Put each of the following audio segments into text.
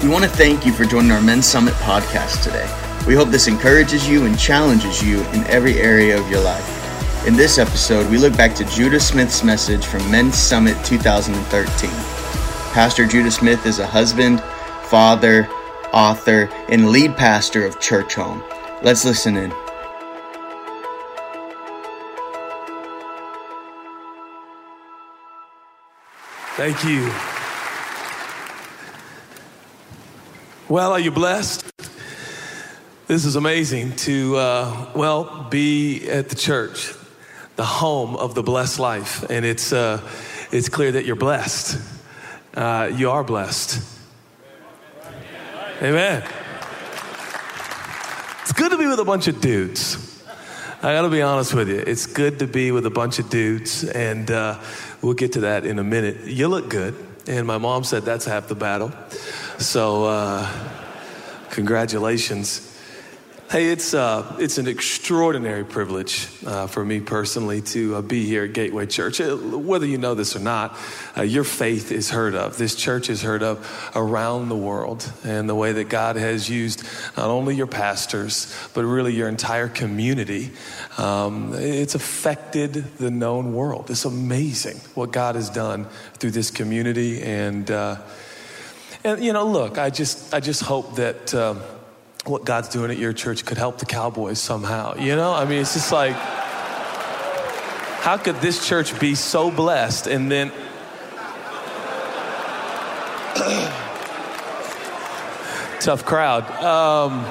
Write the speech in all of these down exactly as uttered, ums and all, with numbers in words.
We want to thank you for joining our Men's Summit podcast today. We hope this encourages you and challenges you in every area of your life. In this episode, we look back to Judah Smith's message from Men's Summit two thousand thirteen. Pastor Judah Smith is a husband, father, author, and lead pastor of Church Home. Let's listen in. Thank you. Well, are you blessed? This is amazing to, uh, well, be at the church, the home of the blessed life. And it's uh, it's clear that you're blessed. Uh, you are blessed. Amen. It's good to be with a bunch of dudes. I got to be honest with you. It's good to be with a bunch of dudes, and uh, we'll get to that in a minute. You look good, and my mom said that's half the battle. So, uh, congratulations. Hey, it's uh, it's an extraordinary privilege uh, for me personally to uh, be here at Gateway Church. Whether you know this or not, uh, your faith is heard of. This church is heard of around the world, and the way that God has used not only your pastors, but really your entire community, um, it's affected the known world. It's amazing what God has done through this community, and uh, and you know, look, I just I just hope that. Uh, what God's doing at your church could help the Cowboys somehow. You know, I mean, it's just like, how could this church be so blessed and then tough crowd. Um,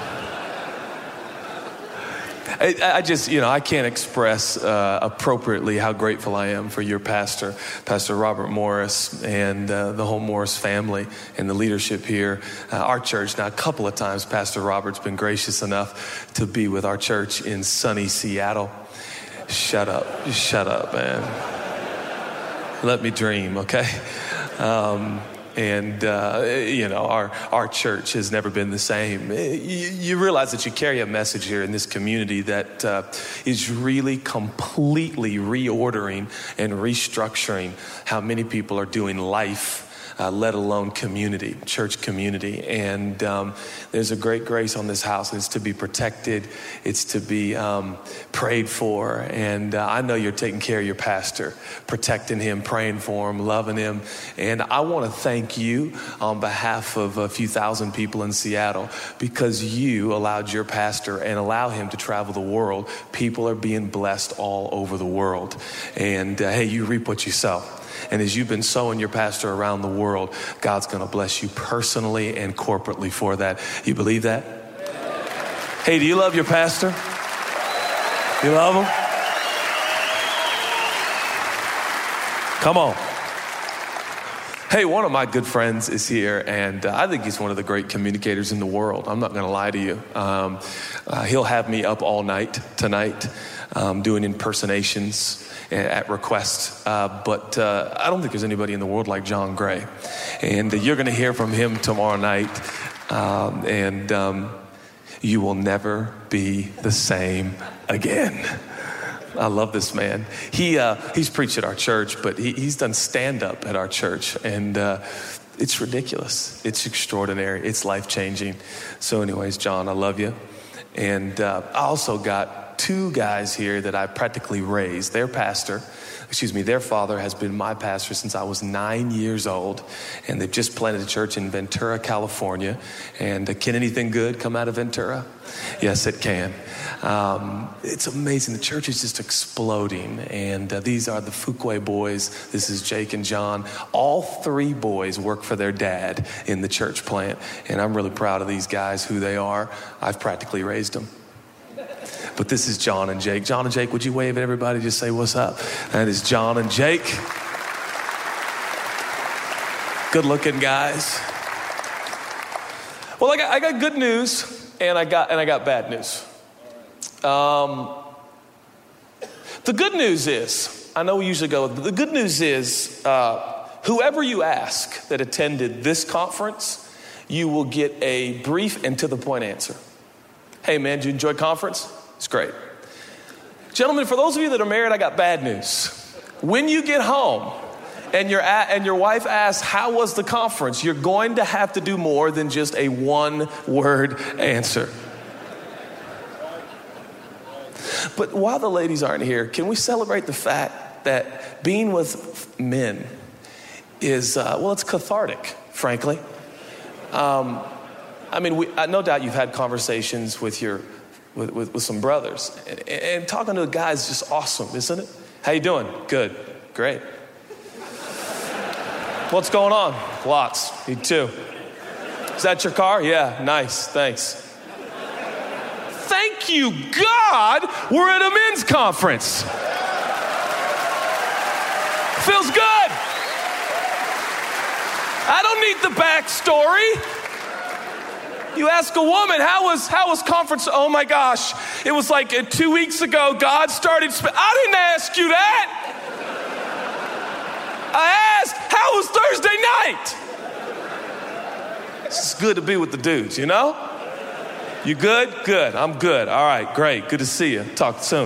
I, I just, you know, I can't express uh, appropriately how grateful I am for your pastor, Pastor Robert Morris, and uh, the whole Morris family and the leadership here. Uh, our church, now a couple of times, Pastor Robert's been gracious enough to be with our church in sunny Seattle. Shut up. Just shut up, man. Let me dream, okay? Um, And, uh, you know, our, our church has never been the same. You, you realize that you carry a message here in this community that uh, is really completely reordering and restructuring how many people are doing life. Uh, let alone community, church community. And um, there's a great grace on this house. It's to be protected. It's to be um, prayed for. And uh, I know you're taking care of your pastor, protecting him, praying for him, loving him. And I want to thank you on behalf of a few thousand people in Seattle, because you allowed your pastor and allow him to travel the world. People are being blessed all over the world. And uh, hey, you reap what you sow. And as you've been sowing your pastor around the world, God's going to bless you personally and corporately for that. You believe that? Hey, do you love your pastor? You love him? Come on. Hey, one of my good friends is here, and uh, I think he's one of the great communicators in the world. I'm not going to lie to you. Um, uh, he'll have me up all night tonight um, doing impersonations at request, uh, but uh, I don't think there's anybody in the world like John Gray, and uh, you're going to hear from him tomorrow night, um, and um, you will never be the same again. I love this man. He uh, he's preached at our church, but he, he's done stand-up at our church, and uh, it's ridiculous. It's extraordinary. It's life-changing. So anyways, John, I love you. And uh, I also got two guys here that I practically raised. Their pastor, excuse me, their father has been my pastor since I was nine years old, and they've just planted a church in Ventura, California. And uh, can anything good come out of Ventura? Yes, it can. Um, it's amazing. The church is just exploding, and uh, these are the Fuquay boys. This is Jake and John. All three boys work for their dad in the church plant, and I'm really proud of these guys, who they are. I've practically raised them. But this is John and Jake. John and Jake, would you wave at everybody? Just say what's up. That is John and Jake. Good looking guys. Well, I got, I got good news, and I got and I got bad news. Um, the good news is, I know we usually go, the good news is, uh, whoever you ask that attended this conference, you will get a brief and to the point answer. Hey man, did you enjoy conference? It's great. Gentlemen, for those of you that are married, I got bad news. When you get home, and your, and your wife asks, how was the conference? You're going to have to do more than just a one-word answer. But while the ladies aren't here, can we celebrate the fact that being with men is, uh, well, it's cathartic, frankly. Um, I mean, we, uh, no doubt you've had conversations with your, with, with, with some brothers. And, and talking to a guy is just awesome, isn't it? How you doing? Good. Great. What's going on? Lots. Me too. Is that your car? Yeah, nice. Thanks. Thank you, God, we're at a men's conference. Feels good. I don't need the backstory. You ask a woman, how was how was conference? Oh my gosh, it was like uh, two weeks ago, God started, sp- I didn't ask you that. I asked, how was Thursday night? It's good to be with the dudes, you know? You good? Good. I'm good. All right, great. Good to see you. Talk soon.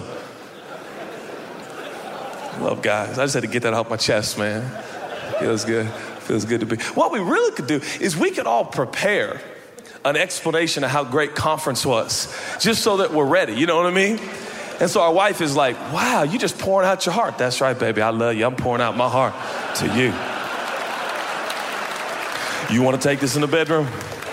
Love guys. I just had to get that off my chest, man. Feels good. Feels good to be. What we really could do is we could all prepare an explanation of how great conference was, just so that we're ready. You know what I mean? And so our wife is like, wow, you just pouring out your heart. That's right, baby. I love you. I'm pouring out my heart to you. You want to take this in the bedroom?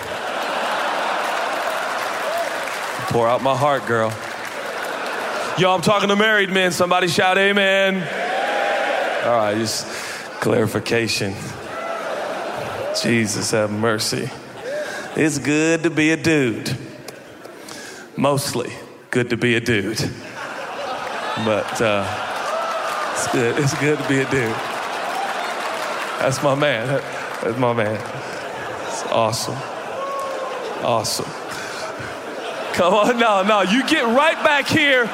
Pour out my heart, girl. Yo, I'm talking to married men. Somebody shout amen. All right, just clarification. Jesus have mercy. It's good to be a dude. Mostly good to be a dude. But uh, it's good. It's good to be a dude. That's my man. That's my man. It's awesome. Awesome. Come on, no, no, you get right back here.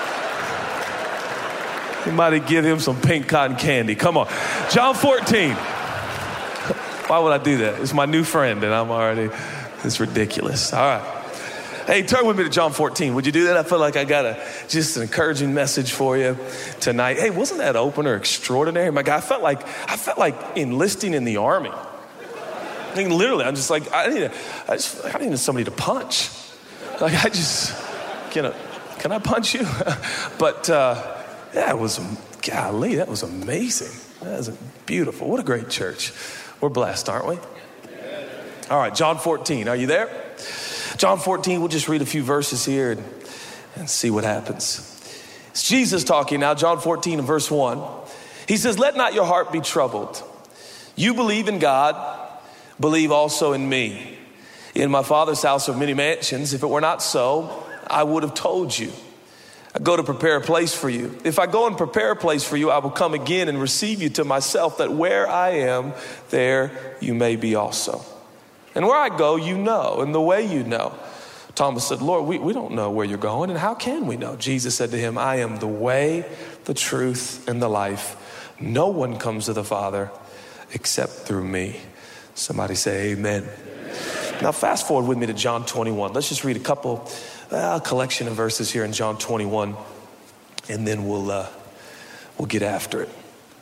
Somebody give him some pink cotton candy. Come on. John fourteen. Why would I do that? It's my new friend and I'm already, it's ridiculous. All right. Hey, turn with me to John fourteen. Would you do that? I feel like I got a just an encouraging message for you tonight. Hey, wasn't that opener extraordinary? My God, I felt like, I felt like enlisting in the army. I mean, literally, I'm just like, I need, I just, I need somebody to punch. Like, I just, you know, can I punch you? But, uh, yeah, it was, golly, that was amazing. That was beautiful. What a great church. We're blessed, aren't we? All right, John fourteen. Are you there? John fourteen, we'll just read a few verses here and, and see what happens. It's Jesus talking now, John fourteen and verse one. He says, let not your heart be troubled. You believe in God, believe also in me. In my Father's house are many mansions. If it were not so, I would have told you. I go to prepare a place for you. If I go and prepare a place for you, I will come again and receive you to myself, that where I am, there you may be also. And where I go, you know, and the way you know. Thomas said, Lord, we, we don't know where you're going, and how can we know? Jesus said to him, I am the way, the truth, and the life. No one comes to the Father except through me. Somebody say amen. Now fast forward with me to John twenty-one. Let's just read a couple, uh, collection of verses here in John twenty-one, and then we'll uh, we'll get after it.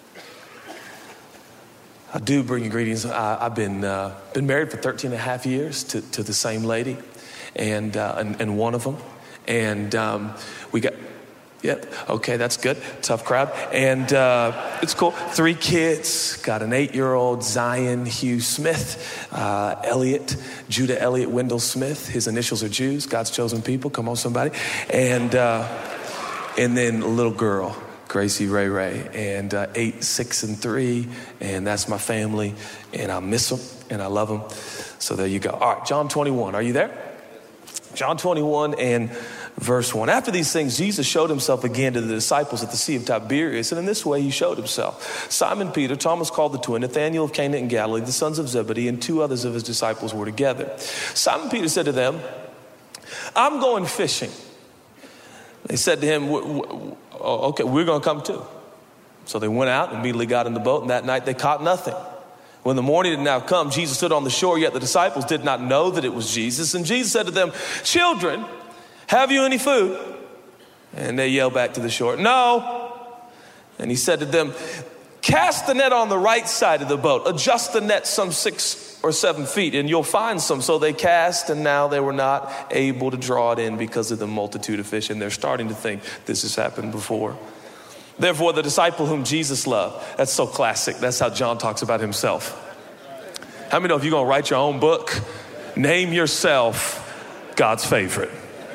I do bring you greetings. I, I've been uh, been married for thirteen and a half years to, to the same lady, and, uh, and and one of them, and um, we got. Yep. Okay, that's good. Tough crowd. And uh, it's cool. Three kids. Got an eight-year-old, Zion Hugh Smith. Uh, Elliot, Judah Elliot Wendell Smith. His initials are Jews. God's chosen people. Come on, somebody. And uh, and then a little girl, Gracie Ray Ray. And uh, eight, six, and three. And that's my family. And I miss them. And I love them. So there you go. All right, John twenty-one. Are you there? John twenty-one and verse one. After these things, Jesus showed himself again to the disciples at the Sea of Tiberias, and in this way he showed himself. Simon Peter, Thomas called the twin, Nathanael of Cana in Galilee, the sons of Zebedee, and two others of his disciples were together. Simon Peter said to them, I'm going fishing. They said to him, okay, we're going to come too. So they went out and immediately got in the boat, and that night they caught nothing. When the morning had now come, Jesus stood on the shore, yet the disciples did not know that it was Jesus. And Jesus said to them, children, have you any food? And they yelled back to the shore, no. And he said to them, cast the net on the right side of the boat. Adjust the net some six or seven feet and you'll find some. So they cast, and now they were not able to draw it in because of the multitude of fish. And they're starting to think this has happened before. Therefore, the disciple whom Jesus loved. That's so classic. That's how John talks about himself. How many know if you're going to write your own book, name yourself God's favorite?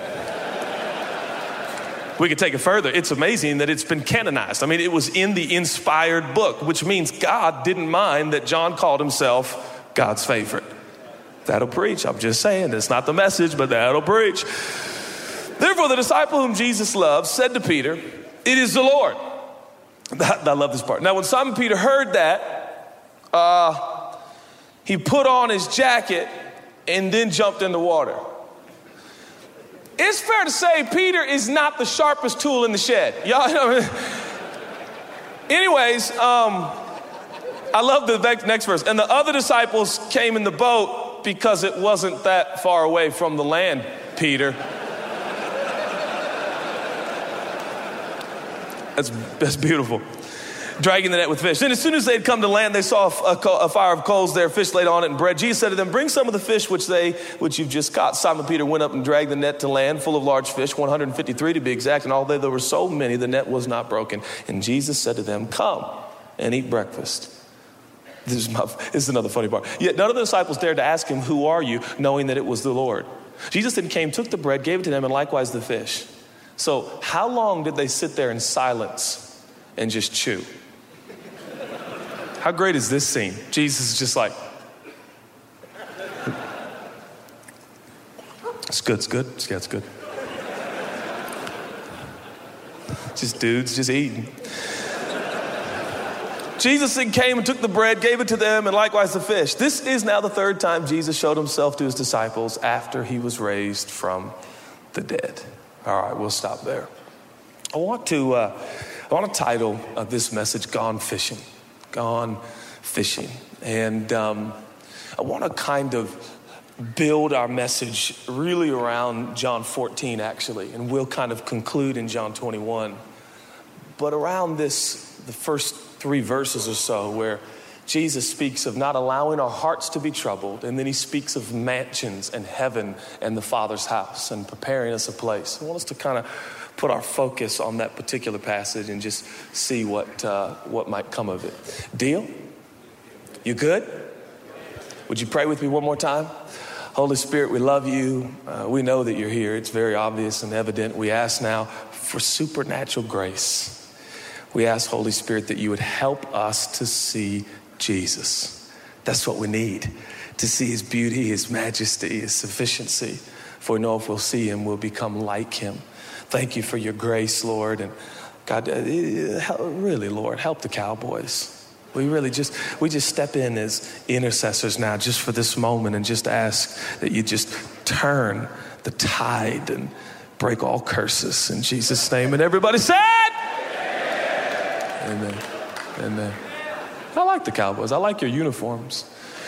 We could take it further. It's amazing that it's been canonized. I mean, it was in the inspired book, which means God didn't mind that John called himself God's favorite. That'll preach. I'm just saying, it's not the message, but that'll preach. Therefore, the disciple whom Jesus loved said to Peter, "It is the Lord." I love this part. Now, when Simon Peter heard that, uh, he put on his jacket and then jumped in the water. It's fair to say Peter is not the sharpest tool in the shed. Y'all know. Anyways, um, I love the next verse. And the other disciples came in the boat because it wasn't that far away from the land, Peter. That's, that's beautiful. Dragging the net with fish. Then as soon as they'd come to land, they saw a, a, a fire of coals there, fish laid on it, and bread. Jesus said to them, "Bring some of the fish which they, which you've just caught." Simon Peter went up and dragged the net to land, full of large fish, one hundred fifty-three to be exact. And although there were so many, the net was not broken. And Jesus said to them, "Come and eat breakfast." This is, my, this is another funny part. Yet none of the disciples dared to ask him, "Who are you?" knowing that it was the Lord. Jesus then came, took the bread, gave it to them, and likewise the fish. So how long did they sit there in silence and just chew? How great is this scene? Jesus is just like, it's good, it's good, yeah, it's good. Just dudes, just eating. Jesus then came and took the bread, gave it to them, and likewise the fish. This is now the third time Jesus showed himself to his disciples after he was raised from the dead. All right, we'll stop there. I want to, uh, I want to title uh, this message, Gone Fishing. Gone fishing. And um, I want to kind of build our message really around John fourteen, actually. And we'll kind of conclude in John twenty-one. But around this, the first three verses or so, where Jesus speaks of not allowing our hearts to be troubled. And then he speaks of mansions and heaven and the Father's house and preparing us a place. I want us to kind of put our focus on that particular passage and just see what uh, what might come of it. Deal? You good? Would you pray with me one more time? Holy Spirit, we love you. Uh, we know that you're here. It's very obvious and evident. We ask now for supernatural grace. We ask, Holy Spirit, that you would help us to see Jesus. That's what we need, to see his beauty, his majesty, his sufficiency. For we know if we'll see him, we'll become like him. Thank you for your grace, Lord. And God, really, Lord, help the Cowboys. We really just, we just step in as intercessors now just for this moment and just ask that you just turn the tide and break all curses in Jesus' name. And everybody said, amen. Amen. I like the Cowboys. I like your uniforms.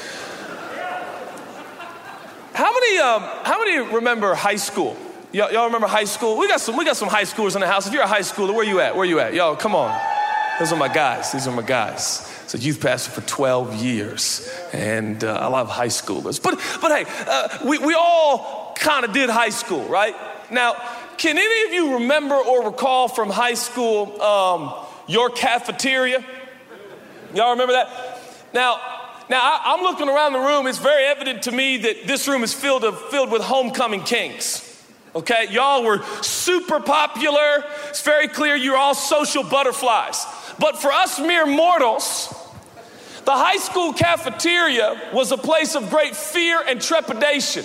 How many, um, how many remember high school? Y'all, y'all remember high school? We got some, we got some high schoolers in the house. If you're a high schooler, where you at? Where you at? Yo, come on. Those are my guys. These are my guys. So youth pastor for twelve years, and uh, I love high schoolers. But but hey, uh, we we all kind of did high school, right? Now, can any of you remember or recall from high school um, your cafeteria? Y'all remember that? Now, now I, I'm looking around the room. It's very evident to me that this room is filled of filled with homecoming kings. Okay, y'all were super popular. It's very clear you're all social butterflies. But for us mere mortals, the high school cafeteria was a place of great fear and trepidation.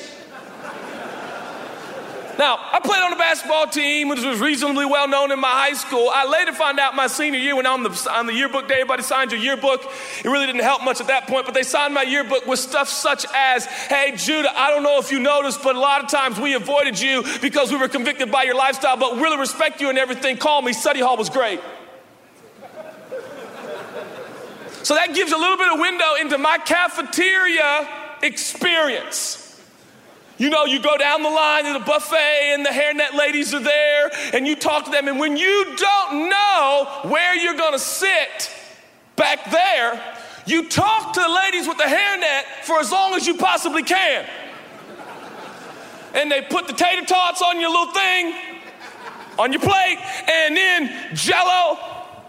Now, I played on the basketball team, which was reasonably well known in my high school. I later found out my senior year when on the, on the yearbook day, everybody signed your yearbook. It really didn't help much at that point, but they signed my yearbook with stuff such as, hey, Judah, I don't know if you noticed, but a lot of times we avoided you because we were convicted by your lifestyle, but really respect you and everything. Call me. Study hall was great. So that gives a little bit of window into my cafeteria experience. You know, you go down the line to the buffet and the hairnet ladies are there and you talk to them, and when you don't know where you're gonna sit, back there, you talk to the ladies with the hairnet for as long as you possibly can. And they put the tater tots on your little thing, on your plate, and then Jell-O.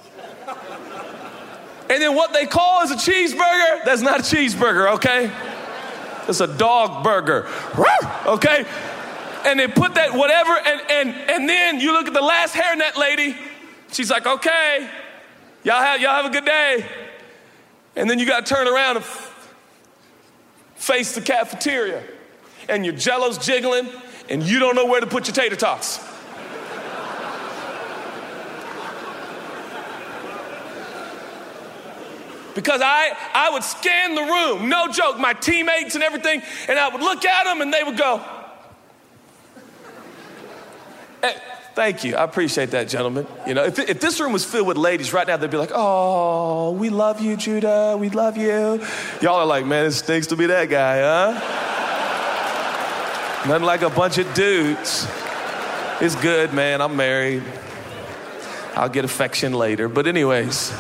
And then what they call is a cheeseburger, that's not a cheeseburger, okay? It's a dog burger, okay? And they put that whatever, and, and, and then you look at the last hairnet lady, she's like, okay, y'all have, y'all have a good day. And then you gotta turn around and f- face the cafeteria, and your Jell-O's jiggling, and you don't know where to put your tater tots. Because I, I would scan the room, no joke, my teammates and everything, and I would look at them and they would go, hey, thank you, I appreciate that, gentlemen. You know, if, if this room was filled with ladies right now, they'd be like, oh, we love you, Judah, we love you. Y'all are like, man, it stinks to be that guy, huh? Nothing like a bunch of dudes. It's good, man, I'm married. I'll get affection later, but anyways.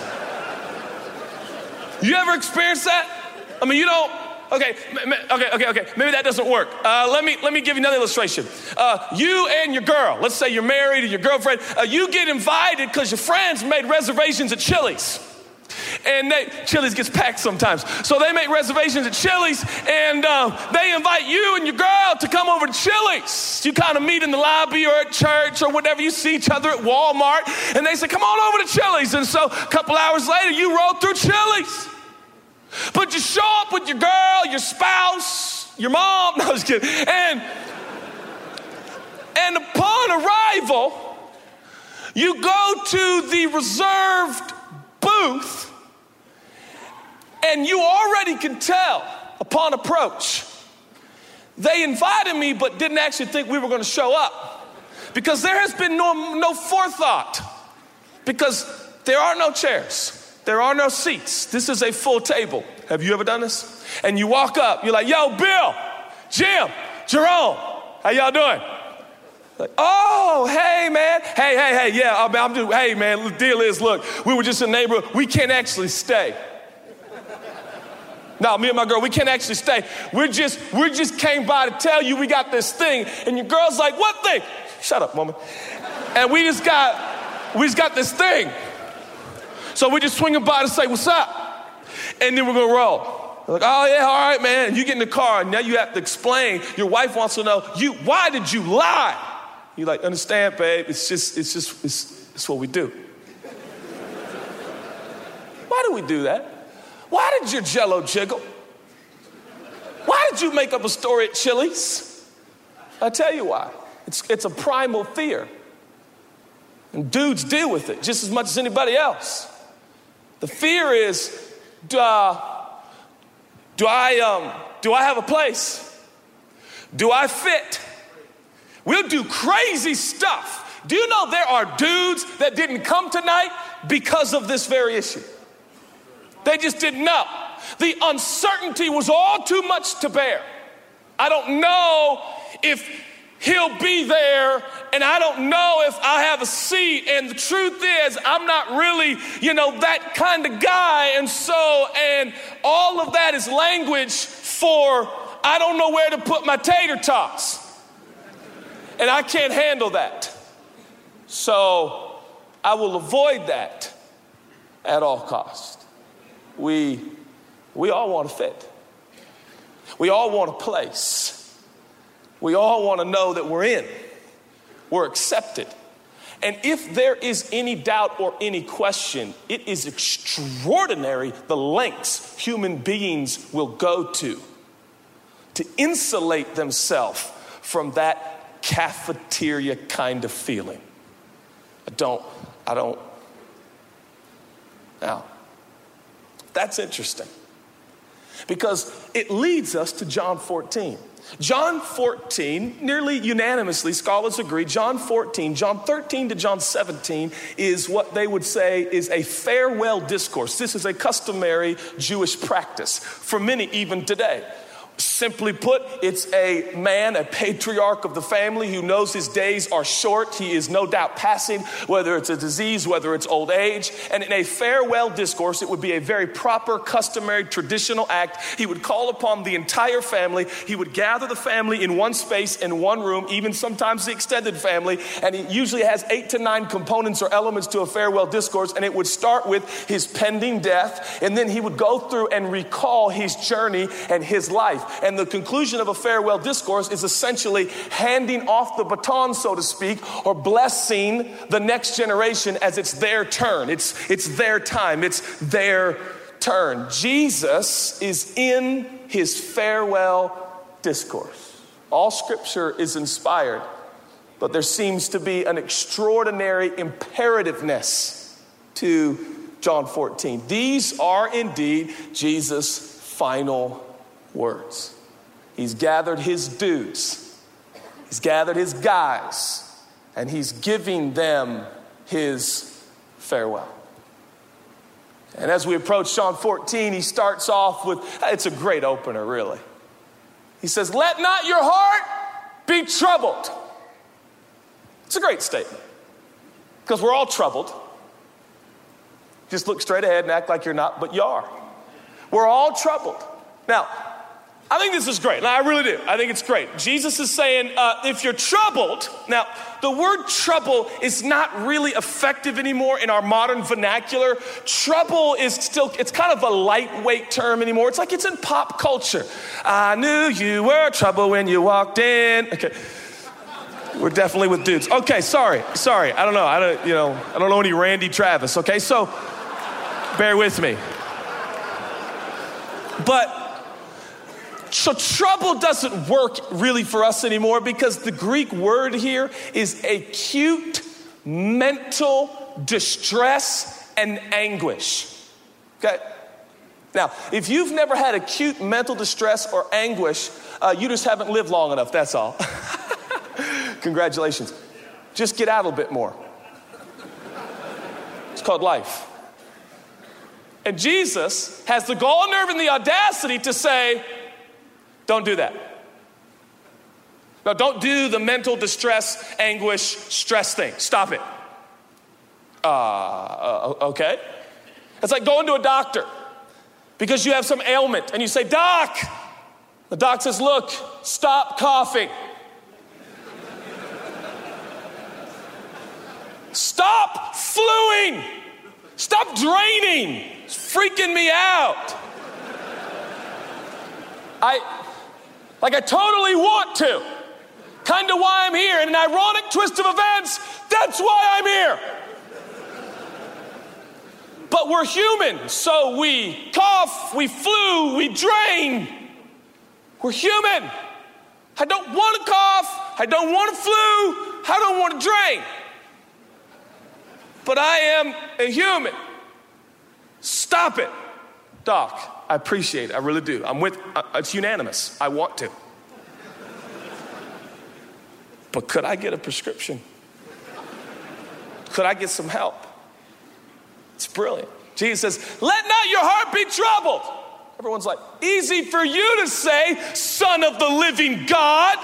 You ever experienced that? I mean, you don't, okay, okay, okay, okay, maybe that doesn't work. Uh, let me let me give you another illustration. Uh, you and your girl, let's say you're married or your girlfriend, uh, you get invited because your friends made reservations at Chili's. And they, Chili's gets packed sometimes. So they make reservations at Chili's and uh, they invite you and your girl to come over to Chili's. You kind of meet in the lobby or at church or whatever. You see each other at Walmart and they say, come on over to Chili's. And so a couple hours later, you roll through Chili's. But you show up with your girl, your spouse, your mom, no, I was kidding. And, and upon arrival, you go to the reserved booth and you already can tell upon approach, they invited me but didn't actually think we were going to show up because there has been no, no forethought because there are no chairs. There are no seats. This is a full table. Have you ever done this? And you walk up, you're like, yo, Bill, Jim, Jerome, how y'all doing? Like, oh, hey, man. Hey, hey, hey, yeah, I'm, I'm just, hey, man, the deal is, look, we were just in the neighborhood. We can't actually stay. No, me and my girl, we can't actually stay. We're just, we just came by to tell you we got this thing. And your girl's like, what thing? Shut up, woman. And we just got, we just got this thing. So we just swinging by to say, what's up? And then we're gonna roll. We're like, oh yeah, all right, man. And you get in the car and now you have to explain. Your wife wants to know, you, why did you lie? You're like, understand, babe, it's just, it's just, it's, it's what we do. Why do we do that? Why did your Jell-O jiggle? Why did you make up a story at Chili's? I'll tell you why. It's, it's a primal fear. And dudes deal with it just as much as anybody else. The fear is, uh, do I, um, do I have a place? Do I fit? We'll do crazy stuff. Do you know there are dudes that didn't come tonight because of this very issue? They just didn't know. The uncertainty was all too much to bear. I don't know if he'll be there, and I don't know if I have a seat. And the truth is, I'm not really, you know, that kind of guy. And so, and all of that is language for, I don't know where to put my tater tots. And I can't handle that. So I will avoid that at all costs. We, we all want to fit. We all want a place. We all want to know that we're in. We're accepted. And if there is any doubt or any question, it is extraordinary the lengths human beings will go to to insulate themselves from that cafeteria kind of feeling. I don't, I don't. Now, that's interesting because it leads us to John fourteen. John fourteen, nearly unanimously, scholars agree, John fourteen, John thirteen to John seventeen is what they would say is a farewell discourse. This is a customary Jewish practice for many even today. Simply put, it's a man, a patriarch of the family who knows his days are short. He is no doubt passing, whether it's a disease, whether it's old age. And in a farewell discourse, it would be a very proper, customary, traditional act. He would call upon the entire family. He would gather the family in one space, in one room, even sometimes the extended family. And he usually has eight to nine components or elements to a farewell discourse. And it would start with his pending death. And then he would go through and recall his journey and his life. And the conclusion of a farewell discourse is essentially handing off the baton, so to speak, or blessing the next generation as it's their turn. It's, it's their time. It's their turn. Jesus is in his farewell discourse. All scripture is inspired, but there seems to be an extraordinary imperativeness to John fourteen. These are indeed Jesus' final words. He's gathered his dudes, he's gathered his guys, and he's giving them his farewell. And as we approach John fourteen, he starts off with, it's a great opener, really. He says, "Let not your heart be troubled." It's a great statement, because we're all troubled. Just look straight ahead and act like you're not, but you are. We're all troubled. Now, I think this is great. I really do. I think it's great. Jesus is saying, uh, if you're troubled, now the word trouble is not really effective anymore in our modern vernacular. Trouble is still, it's kind of a lightweight term anymore. It's like it's in pop culture. I knew you were trouble when you walked in. Okay. We're definitely with dudes. Okay, sorry, sorry. I don't know. I don't, you know, I don't know any Randy Travis. Okay, so bear with me. But so trouble doesn't work really for us anymore, because the Greek word here is acute mental distress and anguish. Okay? Now, if you've never had acute mental distress or anguish, uh, you just haven't lived long enough, that's all. Congratulations. Just get out a little bit more. It's called life. And Jesus has the gall nerve and the audacity to say, don't do that. No, don't do the mental distress, anguish, stress thing. Stop it. Uh, uh, okay. It's like going to a doctor because you have some ailment and you say, "Doc," the doc says, "Look, stop coughing. Stop fluing. Stop draining. It's freaking me out. I... Like I totally want to. Kind of why I'm here. In an ironic twist of events, that's why I'm here. But we're human, so we cough, we flu, we drain. We're human. I don't want to cough. I don't want to flu. I don't want to drain. But I am a human. Stop it. Doc, I appreciate it. I really do. I'm with, uh, it's unanimous. I want to. But could I get a prescription? Could I get some help? It's brilliant. Jesus says, "Let not your heart be troubled." Everyone's like, easy for you to say, Son of the living God.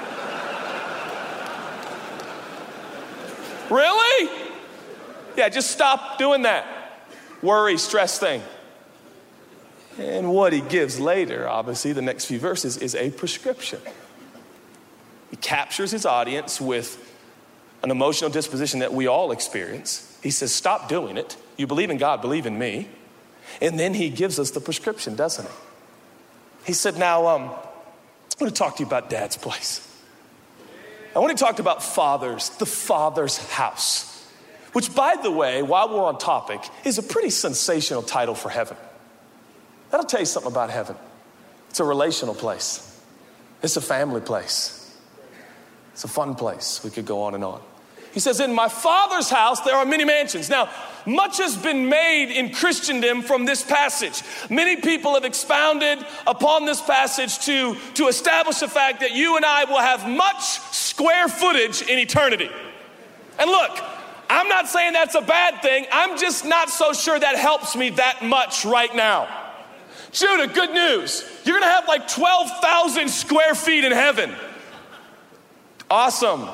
Really? Yeah, just stop doing that worry, stress thing. And what he gives later, obviously, the next few verses, is a prescription. He captures his audience with an emotional disposition that we all experience. He says, stop doing it. You believe in God, believe in me. And then he gives us the prescription, doesn't he? He said, now, um, I want to talk to you about Dad's place. I want to talk about fathers, the Father's house. Which, by the way, while we're on topic, is a pretty sensational title for heaven. That'll tell you something about heaven. It's a relational place. It's a family place. It's a fun place. We could go on and on. He says, in my Father's house, there are many mansions. Now, much has been made in Christendom from this passage. Many people have expounded upon this passage to, to establish the fact that you and I will have much square footage in eternity. And look, I'm not saying that's a bad thing. I'm just not so sure that helps me that much right now. Judah, good news. You're going to have like twelve thousand square feet in heaven. Awesome.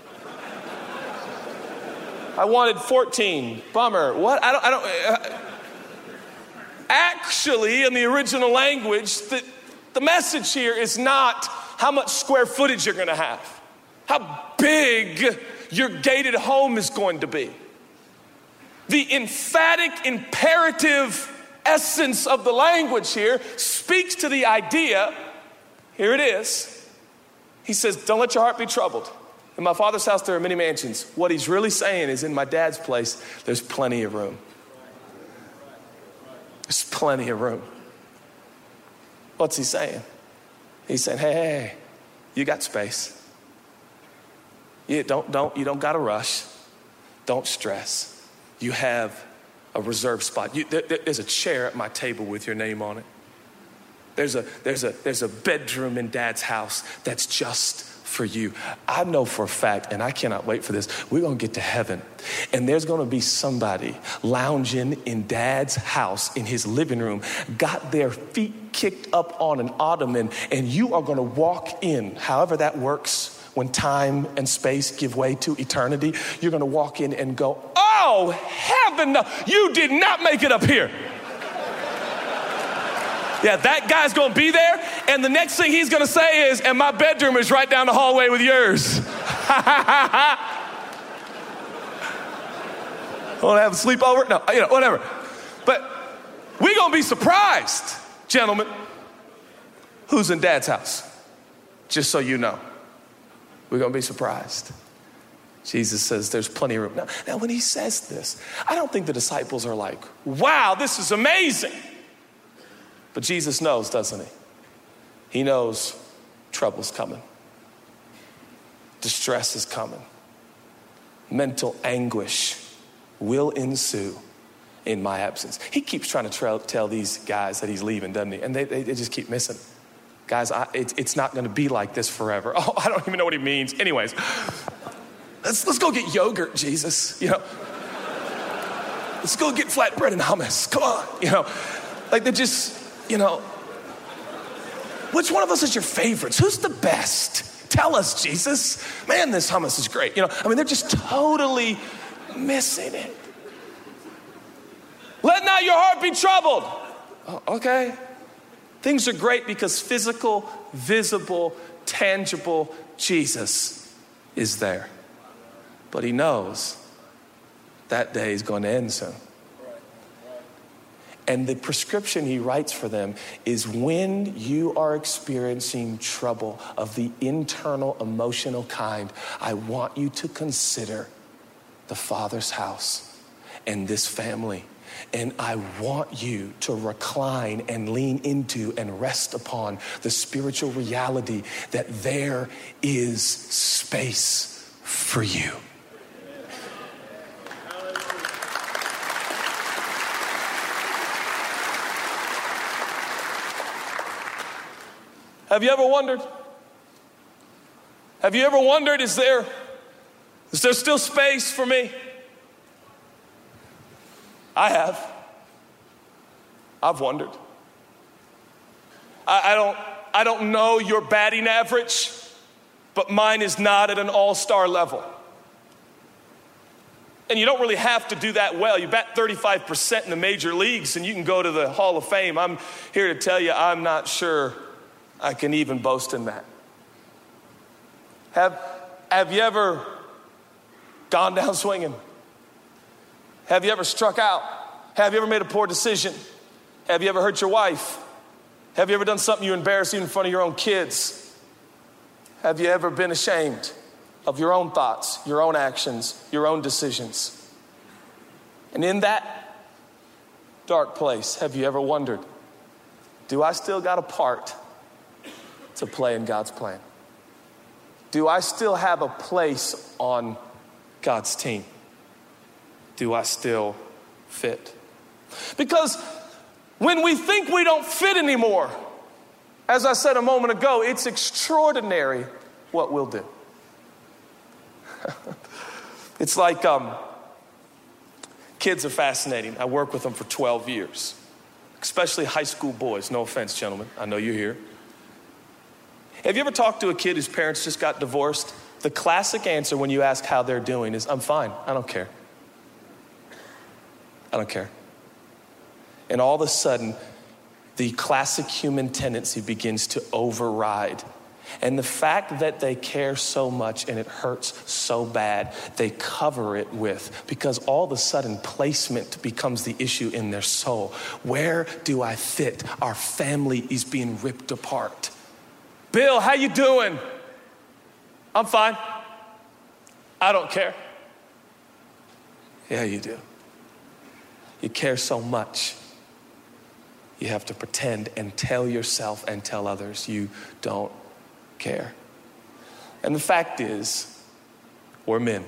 I wanted fourteen. Bummer. What? I don't, I don't. Uh, actually, in the original language, the, the message here is not how much square footage you're going to have, how big your gated home is going to be. The emphatic, imperative essence of the language here speaks to the idea. Here it is. He says, don't let your heart be troubled. In my Father's house, there are many mansions. What he's really saying is, in my dad's place, there's plenty of room. There's plenty of room. What's he saying? He's saying, hey, hey, hey, you got space. You don't, don't, you don't got to rush. Don't stress. You have a reserved spot. You, there, there's a chair at my table with your name on it. There's a, there's a, there's a bedroom in Dad's house that's just for you. I know for a fact, and I cannot wait for this, we're going to get to heaven, and there's going to be somebody lounging in Dad's house in his living room, got their feet kicked up on an ottoman, and you are going to walk in, however that works, when time and space give way to eternity. You're going to walk in and go, oh, heaven, no, you did not make it up here. Yeah, that guy's going to be there, and the next thing he's going to say is, and my bedroom is right down the hallway with yours. Want to have a sleepover? No, you know, whatever. But we're going to be surprised, gentlemen, who's in Dad's house, just so you know. We're going to be surprised. Jesus says there's plenty of room. Now, now, when he says this, I don't think the disciples are like, wow, this is amazing. But Jesus knows, doesn't he? He knows trouble's coming. Distress is coming. Mental anguish will ensue in my absence. He keeps trying to tra- tell these guys that he's leaving, doesn't he? And they, they, they just keep missing. Guys, I, it, it's not going to be like this forever. Oh, I don't even know what he means. Anyways, let's, let's go get yogurt, Jesus. You know, let's go get flatbread and hummus. Come on, you know, like they're just... You know, which one of us is your favorites? Who's the best? Tell us, Jesus. Man, this hummus is great. You know, I mean, they're just totally missing it. Let not your heart be troubled. Oh, okay. Things are great because physical, visible, tangible Jesus is there. But he knows that day is going to end soon. And the prescription he writes for them is when you are experiencing trouble of the internal emotional kind, I want you to consider the Father's house and this family. And I want you to recline and lean into and rest upon the spiritual reality that there is space for you. Have you ever wondered? Have you ever wondered, is there, is there still space for me? I have. I've wondered. I, I don't, I don't know your batting average, but mine is not at an all-star level. And you don't really have to do that well. You bat thirty-five percent in the major leagues and you can go to the Hall of Fame. I'm here to tell you, I'm not sure I can even boast in that. Have, have you ever gone down swinging? Have you ever struck out? Have you ever made a poor decision? Have you ever hurt your wife? Have you ever done something you embarrassed you in front of your own kids? Have you ever been ashamed of your own thoughts, your own actions, your own decisions? And in that dark place, have you ever wondered, do I still got a part to play in God's plan? Do I still have a place on God's team? Do I still fit? Because when we think we don't fit anymore, as I said a moment ago, it's extraordinary what we'll do. It's like um, kids are fascinating. I worked with them for twelve years. especially high school boys. No offense, gentlemen. I know you're here. Have you ever talked to a kid whose parents just got divorced? The classic answer when you ask how they're doing is, I'm fine. I don't care. I don't care. And all of a sudden, the classic human tendency begins to override. And the fact that they care so much and it hurts so bad, they cover it with, because all of a sudden placement becomes the issue in their soul. Where do I fit? Our family is being ripped apart. Bill, how you doing? I'm fine. I don't care. Yeah, you do. You care so much. You have to pretend and tell yourself and tell others you don't care. And the fact is, we're men.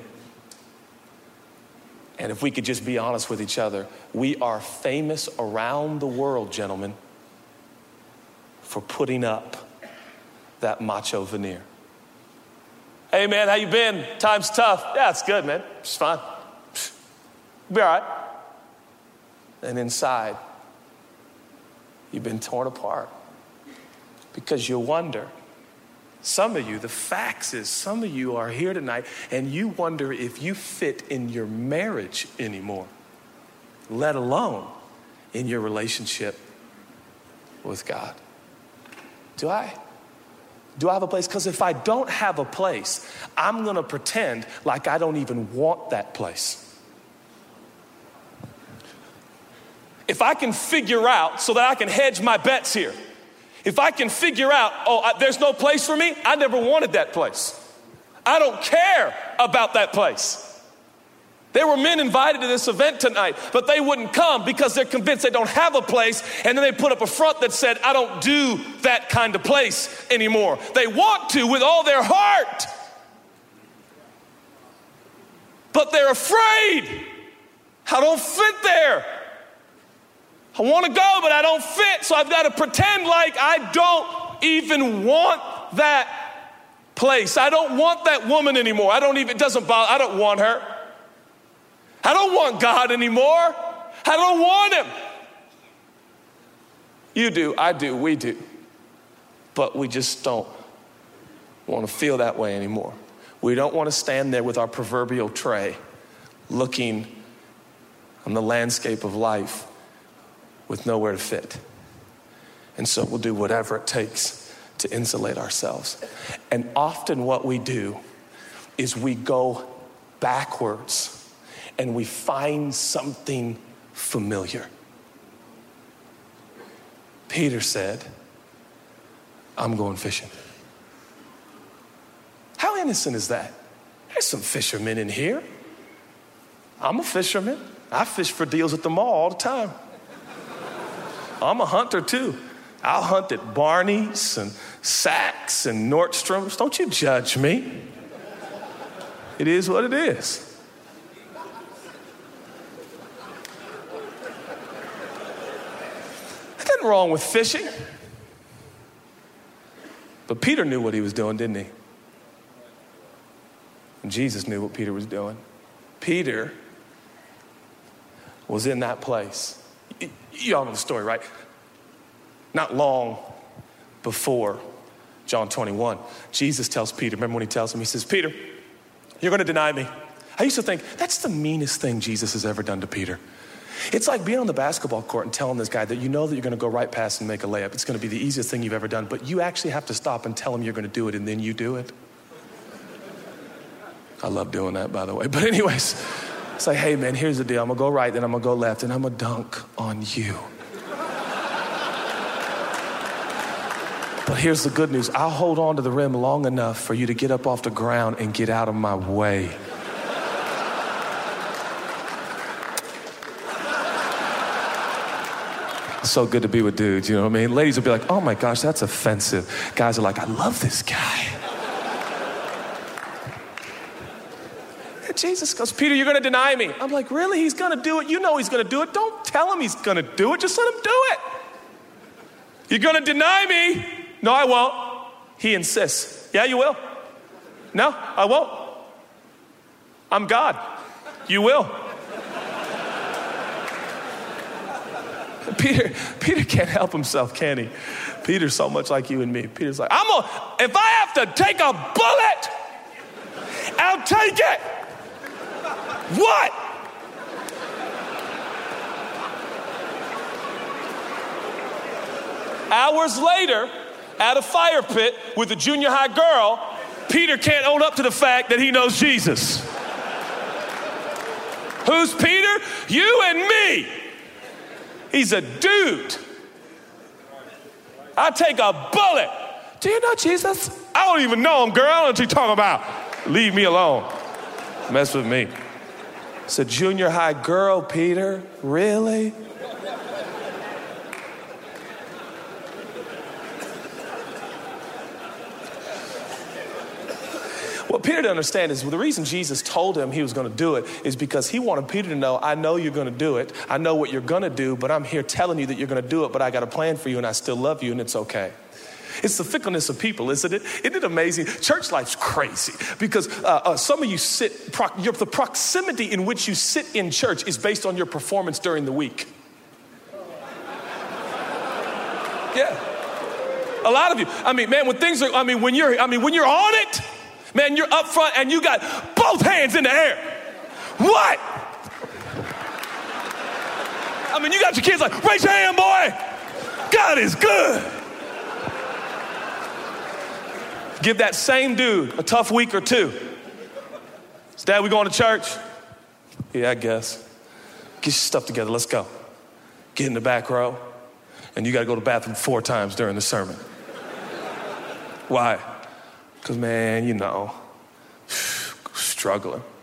And if we could just be honest with each other, we are famous around the world, gentlemen, for putting up that macho veneer. Hey man, how you been? Time's tough. Yeah, it's good, man. It's fine. Be all right. And inside, you've been torn apart because you wonder. Some of you, the facts is some of you are here tonight and you wonder if you fit in your marriage anymore, let alone in your relationship with God. Do I? Do I have a place? Because if I don't have a place, I'm going to pretend like I don't even want that place. If I can figure out so that I can hedge my bets here, if I can figure out, oh, I, there's no place for me, I never wanted that place. I don't care about that place. There were men invited to this event tonight, but they wouldn't come because they're convinced they don't have a place, and then they put up a front that said, I don't do that kind of place anymore. They want to with all their heart, but they're afraid. I don't fit there. I want to go, but I don't fit, so I've got to pretend like I don't even want that place. I don't want that woman anymore. I don't even, it doesn't bother, I don't want her. I don't want God anymore. I don't want him. You do, I do, we do. But we just don't want to feel that way anymore. We don't want to stand there with our proverbial tray looking on the landscape of life with nowhere to fit. And so we'll do whatever it takes to insulate ourselves. And often what we do is we go backwards and we find something familiar. Peter said, I'm going fishing. How innocent is that? There's some fishermen in here. I'm a fisherman. I fish for deals at the mall all the time. I'm a hunter too. I'll hunt at Barney's and Saks and Nordstrom's. Don't you judge me. It is what it is. There's nothing wrong with fishing. But Peter knew what he was doing, didn't he? And Jesus knew what Peter was doing. Peter was in that place. You all know the story, right? Not long before John twenty-one, Jesus tells Peter, remember when he tells him, he says, Peter, you're going to deny me. I used to think, that's the meanest thing Jesus has ever done to Peter. It's like being on the basketball court and telling this guy that you know that you're going to go right past and make a layup. It's going to be the easiest thing you've ever done, but you actually have to stop and tell him you're going to do it, and then you do it. I love doing that, by the way. But anyways, it's like, hey, man, here's the deal. I'm going to go right, then I'm going to go left, and I'm going to dunk on you. But here's the good news. I'll hold on to the rim long enough for you to get up off the ground and get out of my way. It's so good to be with dudes, you know what I mean? Ladies will be like, oh my gosh, that's offensive. Guys are like, I love this guy. And Jesus goes, Peter, you're going to deny me. I'm like, really? He's going to do it? You know he's going to do it. Don't tell him he's going to do it. Just let him do it. You're going to deny me? No, I won't. He insists. Yeah, you will. No, I won't. I'm God. You will. Peter, Peter can't help himself, can he? Peter's so much like you and me. Peter's like, I'm gonna, if I have to take a bullet, I'll take it. What? Hours later, at a fire pit with a junior high girl, Peter can't own up to the fact that he knows Jesus. Who's Peter? You and me. He's a dude. I take a bullet. Do you know Jesus? I don't even know him, girl. I don't know what you're talking about. Leave me alone. Mess with me. It's a junior high girl, Peter. Really? What Peter didn't understand is well, the reason Jesus told him he was going to do it is because he wanted Peter to know, I know you're going to do it. I know what you're going to do, but I'm here telling you that you're going to do it, but I got a plan for you and I still love you and it's okay. It's the fickleness of people, isn't it? Isn't it amazing? Church life's crazy because uh, uh, some of you sit, pro- your, the proximity in which you sit in church is based on your performance during the week. Yeah. A lot of you. I mean, man, when things are, I mean, when you're, I mean, when you're on it, man, you're up front and you got both hands in the air. What? I mean, you got your kids like, raise your hand, boy. God is good. Give that same dude a tough week or two. So, Dad, we going to church? Yeah, I guess. Get your stuff together. Let's go. Get in the back row. And you got to go to the bathroom four times during the sermon. Why? Because, man, you know, struggling.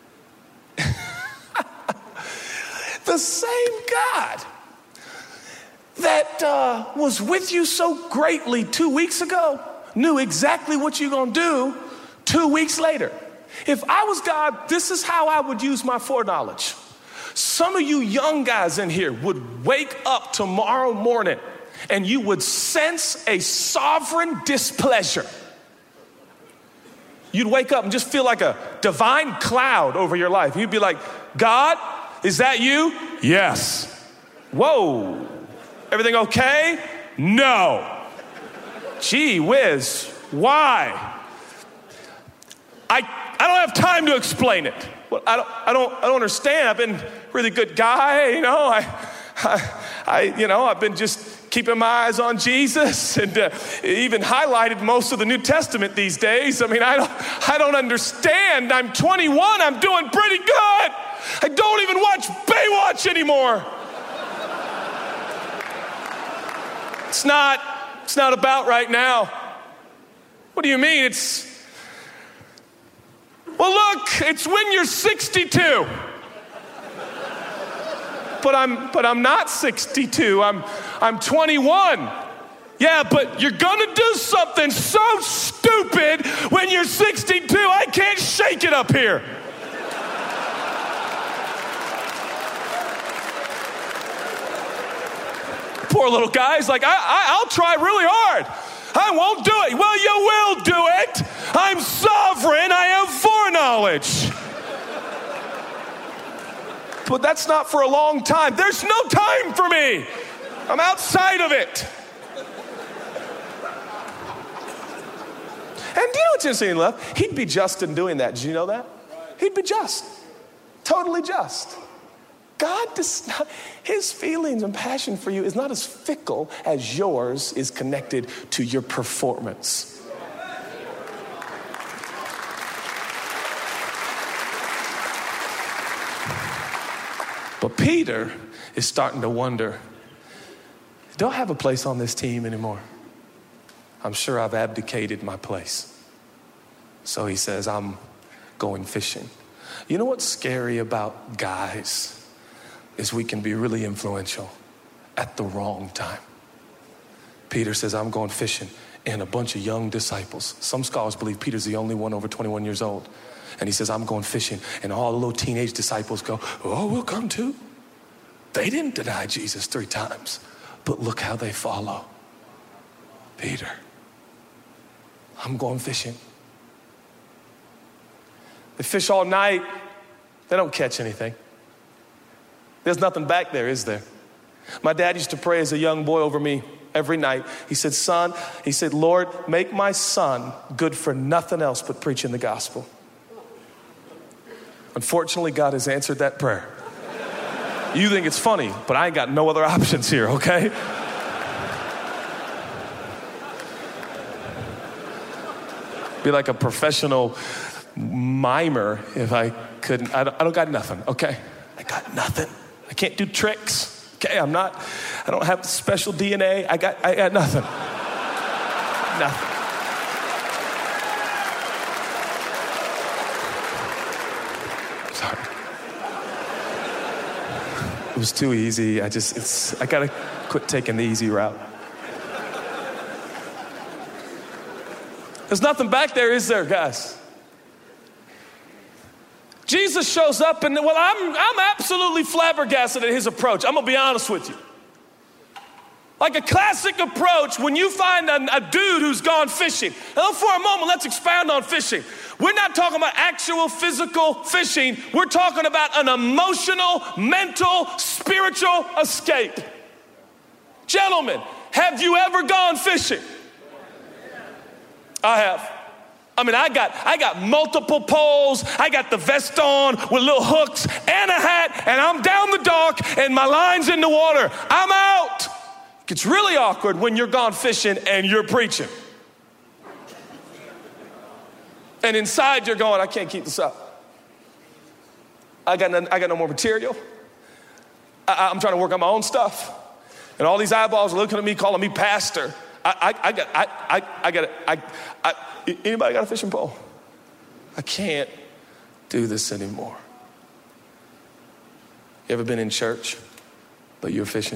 The same God that uh, was with you so greatly two weeks ago knew exactly what you're going to do two weeks later. If I was God, this is how I would use my foreknowledge. Some of you young guys in here would wake up tomorrow morning and you would sense a sovereign displeasure. You'd wake up and just feel like a divine cloud over your life. You'd be like, God, is that you? Yes. Whoa. Everything okay? No. Gee whiz. Why? I I don't have time to explain it. Well, I don't I don't I don't understand. I've been a really good guy, you know. I I, I you know, I've been just keeping my eyes on Jesus and uh, even highlighted most of the New Testament these days. I mean, I don't, I don't understand. I'm twenty-one. I'm doing pretty good. I don't even watch Baywatch anymore. It's not, it's not about right now. What do you mean? It's, well, look, it's when you're sixty-two. But I'm, but I'm not sixty-two. I'm, I'm twenty-one. Yeah, but you're gonna do something so stupid when you're sixty-two. I can't shake it up here. Poor little guy's like, I, I, I'll try really hard. I won't do it. Well, you will do it. I'm sovereign. I have foreknowledge. But that's not for a long time. There's no time for me. I'm outside of it. And do you know what's interesting, love? He'd be just in doing that. Did you know that? He'd be just. Totally just. God does not, his feelings and passion for you is not as fickle as yours is connected to your performance. But Peter is starting to wonder, do I have a place on this team anymore? I'm sure I've abdicated my place. So he says, I'm going fishing. You know what's scary about guys is we can be really influential at the wrong time. Peter says, I'm going fishing, and a bunch of young disciples. Some scholars believe Peter's the only one over twenty-one years old. And he says, I'm going fishing. And all the little teenage disciples go, oh, we'll come too. They didn't deny Jesus three times, but look how they follow. Peter, I'm going fishing. They fish all night. They don't catch anything. There's nothing back there, is there? My dad used to pray as a young boy over me every night. He said, son, he said, Lord, make my son good for nothing else but preaching the gospel. Unfortunately, God has answered that prayer. You think it's funny, but I ain't got no other options here, okay? Be like a professional mimer if I couldn't. I don't, I don't got nothing, okay? I got nothing. I can't do tricks, okay? I'm not, I don't have special D N A. I got, I got nothing. Nothing. Sorry. It was too easy. I just, it's, I gotta quit taking the easy route. There's nothing back there, is there, guys? Jesus shows up and, well, I'm, I'm absolutely flabbergasted at his approach. I'm gonna be honest with you. Like a classic approach when you find a, a dude who's gone fishing. Now, for a moment, let's expound on fishing. We're not talking about actual physical fishing. We're talking about an emotional, mental, spiritual escape. Gentlemen, have you ever gone fishing? I have. I mean, I got I got multiple poles. I got the vest on with little hooks and a hat, and I'm down the dock, and my line's in the water. I'm out. It gets really awkward when you're gone fishing and you're preaching. And inside you're going, I can't keep this up. I got no, I got no more material. I, I'm trying to work on my own stuff. And all these eyeballs are looking at me, calling me pastor. I, I, I got, I, I, I got, I, I, anybody got a fishing pole? I can't do this anymore. You ever been in church, but you're fishing?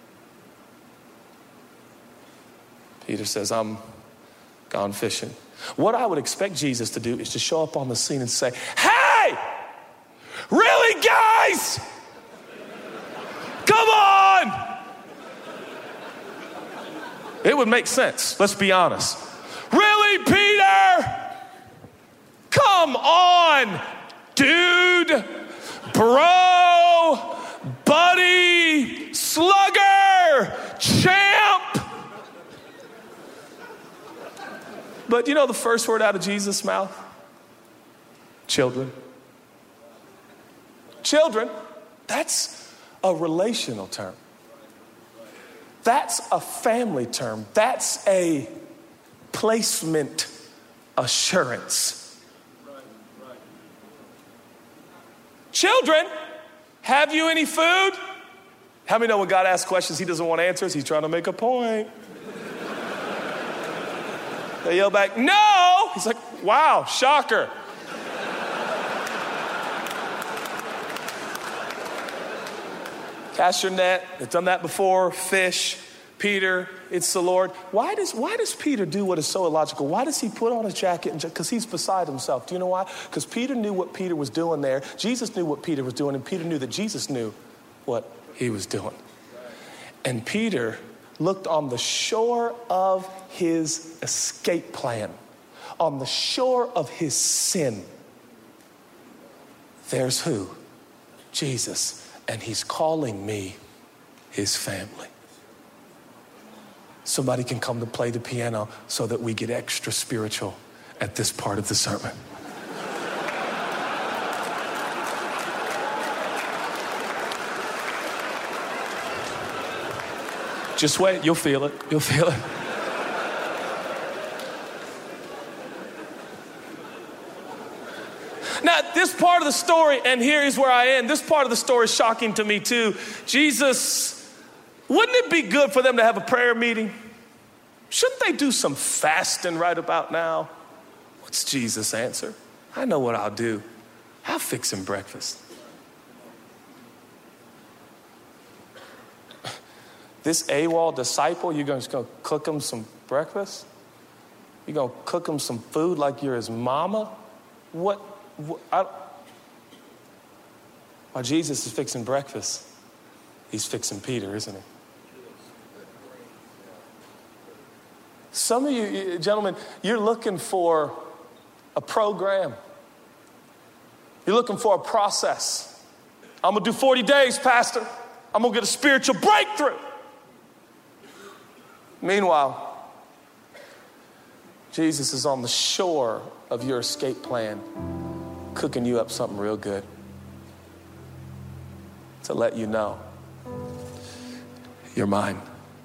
Peter says, I'm gone fishing. What I would expect Jesus to do is to show up on the scene and say, hey, really, guys? Come on. It would make sense. Let's be honest. Really, Peter? Come on, dude, bro, buddy, slugger, champ. But you know the first word out of Jesus' mouth? Children. Children, that's a relational term. That's a family term. That's a placement assurance. Children, have you any food? How many know when God asks questions he doesn't want answers? He's trying to make a point. They yell back, no! He's like, wow, shocker. Cast your net. They've done that before. Fish. Peter, it's the Lord. Why does why does Peter do what is so illogical? Why does he put on his jacket? Because he's beside himself. Do you know why? Because Peter knew what Peter was doing there. Jesus knew what Peter was doing, and Peter knew that Jesus knew what he was doing. And Peter looked on the shore of his escape plan, on the shore of his sin. There's who? Jesus. And he's calling me his family. Somebody can come to play the piano so that we get extra spiritual at this part of the sermon. Just wait, you'll feel it, you'll feel it. Now, this part of the story, and here is where I end, this part of the story is shocking to me too. Jesus, wouldn't it be good for them to have a prayer meeting? Shouldn't they do some fasting right about now? What's Jesus' answer? I know what I'll do. I'll fix him breakfast. This AWOL disciple, you're just going to cook him some breakfast? You're going to cook him some food like you're his mama? What? I, while Jesus is fixing breakfast, he's fixing Peter, isn't he? Some of you, gentlemen, you're looking for a program. You're looking for a process. I'm going to do forty days, Pastor. I'm going to get a spiritual breakthrough. Meanwhile, Jesus is on the shore of your escape plan, cooking you up something real good to let you know you're mine.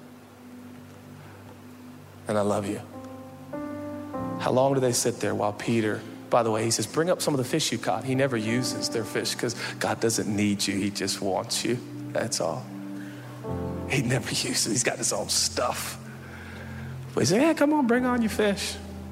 And I love you. How long do they sit there while Peter, by the way, he says, bring up some of the fish you caught. He never uses their fish because God doesn't need you. He just wants you. That's all. He never uses, he's got his own stuff. But he said, yeah, come on, bring on your fish.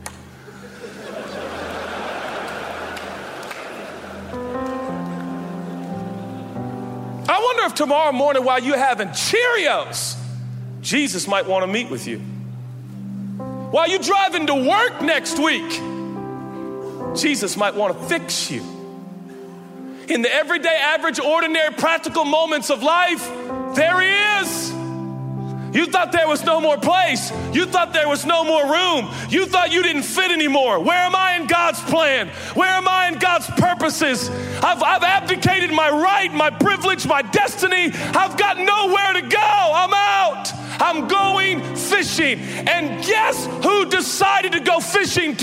I wonder if tomorrow morning while you're having Cheerios, Jesus might want to meet with you. While you're driving to work next week, Jesus might want to fix you. In the everyday, average, ordinary, practical moments of life, there he is. You thought there was no more place. You thought there was no more room. You thought you didn't fit anymore. Where am I in God's plan? Where am I in God's purposes? I've, I've abdicated my right, my privilege, my destiny. I've got nowhere to go. I'm out. I'm going fishing. And guess who decided to go fishing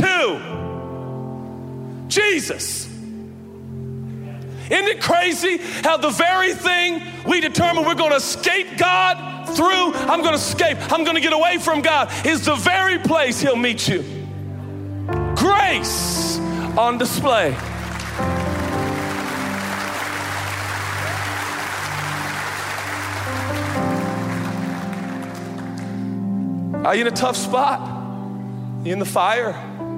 too? Jesus. Isn't it crazy how the very thing we determine we're going to escape God through, I'm going to escape, I'm going to get away from God, is the very place he'll meet you. Grace on display. Are you in a tough spot? You in the fire?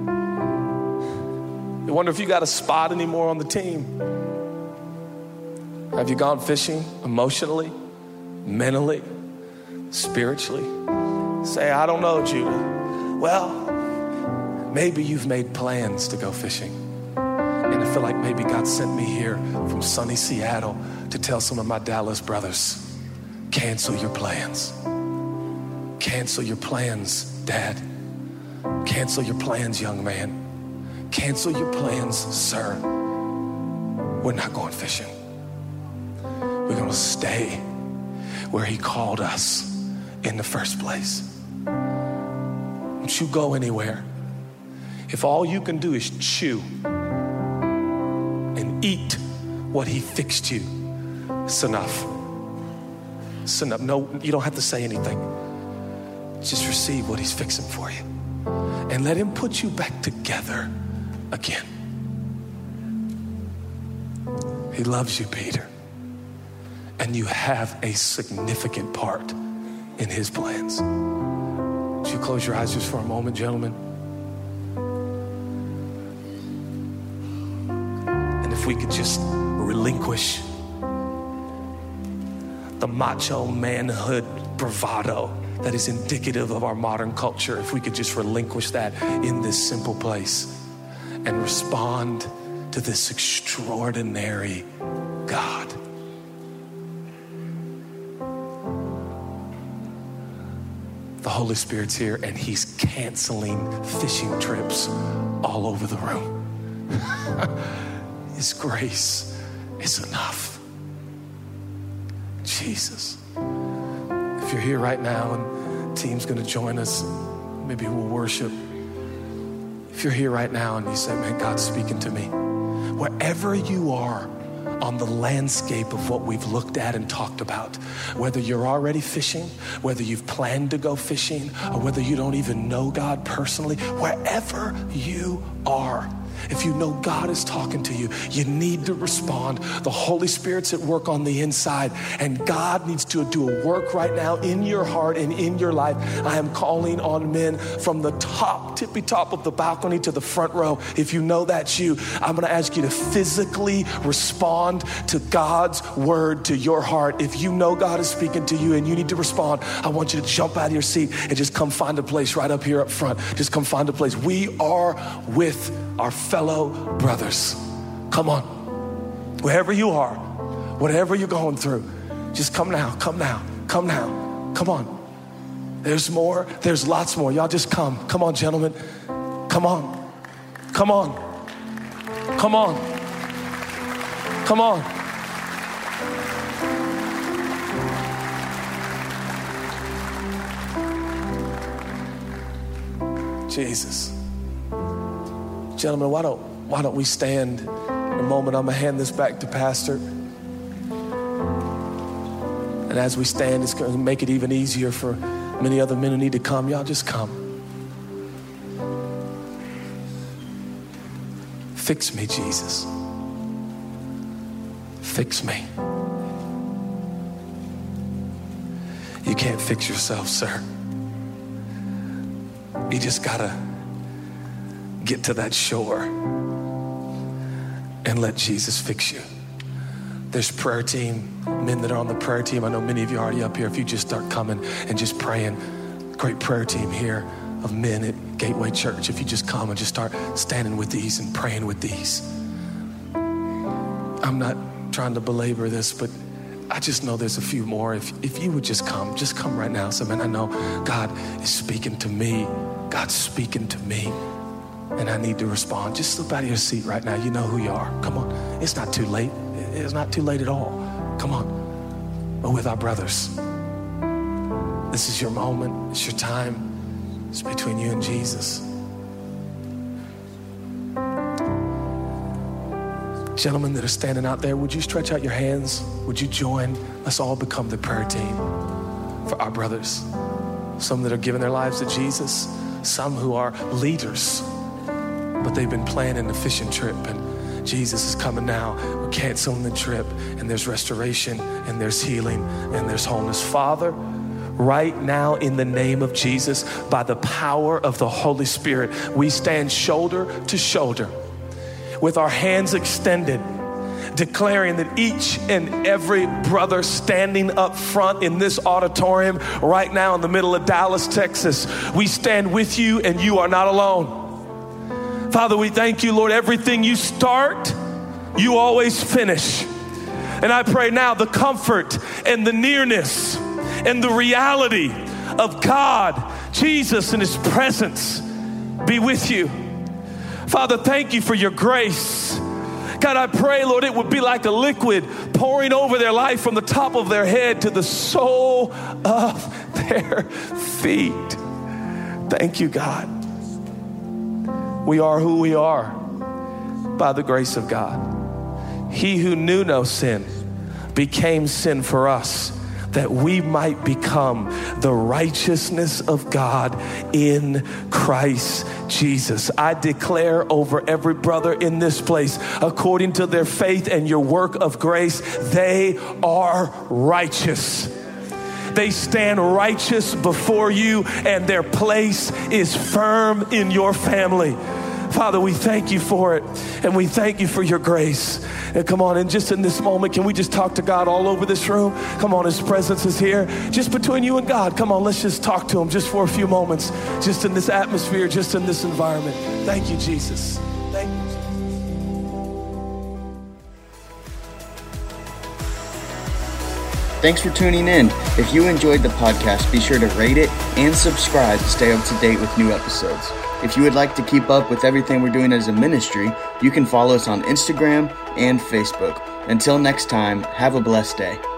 You wonder if you got a spot anymore on the team. Have you gone fishing emotionally, mentally, spiritually? Say, I don't know, Judah. Well, maybe you've made plans to go fishing. And I feel like maybe God sent me here from sunny Seattle to tell some of my Dallas brothers, cancel your plans. Cancel your plans, Dad. Cancel your plans, young man. Cancel your plans, sir. We're not going fishing. We're going to stay where he called us in the first place. Don't you go anywhere. If all you can do is chew and eat what he fixed you, it's enough. It's enough. No, you don't have to say anything. Just receive what he's fixing for you. And let him put you back together again. He loves you, Peter. And you have a significant part in his plans. Would you close your eyes just for a moment, gentlemen? And if we could just relinquish the macho manhood bravado that is indicative of our modern culture, if we could just relinquish that in this simple place and respond to this extraordinary God. The Holy Spirit's here and he's canceling fishing trips all over the room. His grace is enough. Jesus. If you're here right now and the team's gonna join us, maybe we'll worship. If you're here right now and you say, man, God's speaking to me, wherever you are on the landscape of what we've looked at and talked about, whether you're already fishing, whether you've planned to go fishing, or whether you don't even know God personally, wherever you are, if you know God is talking to you, you need to respond. The Holy Spirit's at work on the inside, and God needs to do a work right now in your heart and in your life. I am calling on men from the top, tippy top of the balcony to the front row. If you know that's you, I'm gonna ask you to physically respond to God's word to your heart. If you know God is speaking to you and you need to respond, I want you to jump out of your seat and just come find a place right up here up front. Just come find a place. We are with our fellow brothers. Come on. Wherever you are, whatever you're going through, just come now, come now, come now. Come on. There's more, there's lots more. Y'all just come. Come on, gentlemen. Come on. Come on. Come on. Come on. Jesus. Gentlemen, why don't, why don't we stand in a moment? I'm gonna hand this back to Pastor. And as we stand, it's gonna make it even easier for many other men who need to come. Y'all just come. Fix me, Jesus. Fix me. You can't fix yourself, sir. You just gotta get to that shore and let Jesus fix you. There's prayer team, men that are on the prayer team. I know many of you are already up here. If you just start coming and just praying, great prayer team here of men at Gateway Church. If you just come and just start standing with these and praying with these. I'm not trying to belabor this, but I just know there's a few more. If if you would just come, just come right now. So, man, I know God is speaking to me. God's speaking to me, and I need to respond. Just slip out of your seat right now. You know who you are. Come on. It's not too late. It's not too late at all. Come on. But with our brothers, this is your moment. It's your time. It's between you and Jesus. Gentlemen that are standing out there, would you stretch out your hands? Would you join? Let's all become the prayer team for our brothers. Some that are giving their lives to Jesus, some who are leaders, but they've been planning a fishing trip, and Jesus is coming now. We're canceling the trip, and there's restoration, and there's healing, and there's wholeness. Father, right now in the name of Jesus, by the power of the Holy Spirit, we stand shoulder to shoulder with our hands extended, declaring that each and every brother standing up front in this auditorium right now in the middle of Dallas, Texas, we stand with you and you are not alone. Father, we thank you, Lord, everything you start, you always finish. And I pray now the comfort and the nearness and the reality of God, Jesus, and his presence be with you. Father, thank you for your grace. God, I pray, Lord, it would be like a liquid pouring over their life from the top of their head to the sole of their feet. Thank you, God. We are who we are by the grace of God. He who knew no sin became sin for us, that we might become the righteousness of God in Christ Jesus. I declare over every brother in this place, according to their faith and your work of grace, they are righteous. They stand righteous before you, and their place is firm in your family. Father, we thank you for it, and we thank you for your grace. And come on, and just in this moment, can we just talk to God all over this room? Come on, his presence is here. Just between you and God, come on, let's just talk to him just for a few moments, just in this atmosphere, just in this environment. Thank you, Jesus. Thank you. Thanks for tuning in. If you enjoyed the podcast, be sure to rate it and subscribe to stay up to date with new episodes. If you would like to keep up with everything we're doing as a ministry, you can follow us on Instagram and Facebook. Until next time, have a blessed day.